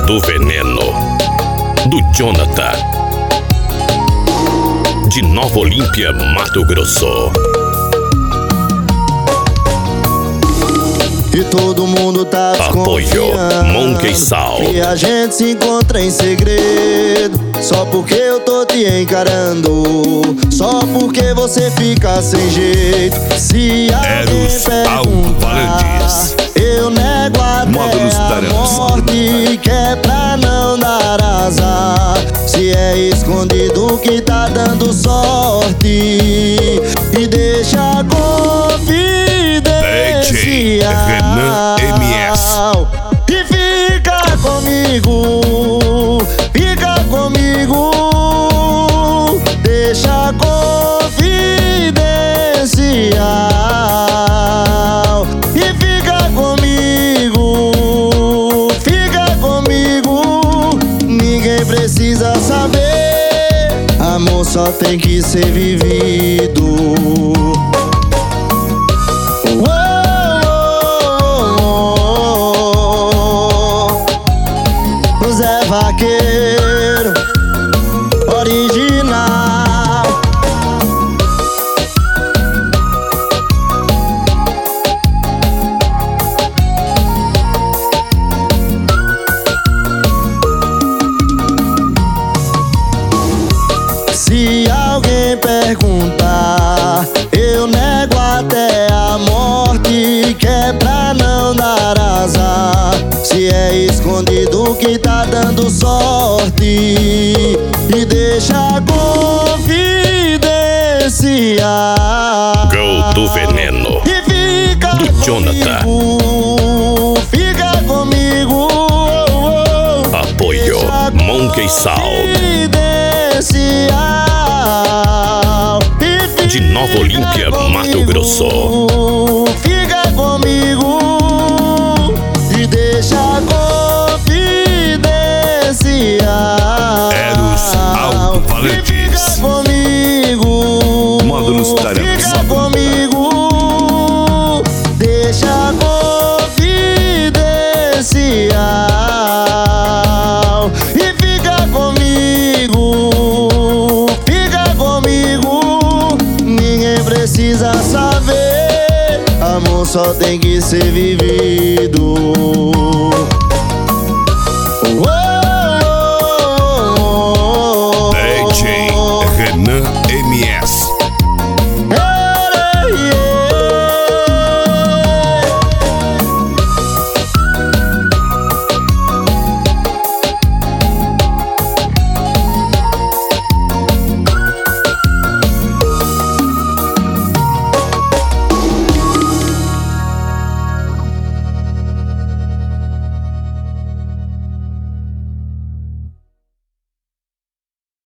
do Veneno, do Jonathan, de Nova Olímpia, Mato Grosso. E todo mundo tá Apoio Monkey Sal. E a gente se encontra em segredo, só porque eu tô te encarando, só porque você fica sem jeito. Se alguém perguntar, eu nego até a morte, que é pra não dar azar. Se é escondido que tá dando sorte, e deixa a confidência Renan MS. e fica comigo, deixa a confidencial e fica comigo, ninguém precisa saber, amor só tem que ser vivido. Zé Vaqueiro original. Se alguém perguntar, eu nego até a morte, que é pra não dar azar. Se é escondido que tá dando sorte, e deixa a confidencial. Gol do Veneno, E fica do Jonathan. Fica comigo. Apoio Monkey Sal, de Nova Olímpia, Mato Grosso. Fica comigo e deixa a confidencial. Eros Alto-Falantes. Fica comigo, Módulos Tarantes. fica comigo, deixa a confidencial e fica comigo, ninguém precisa saber, amor só tem que ser vivido.